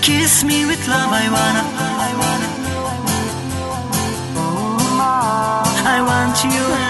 Kiss me with love, I wanna. I want you.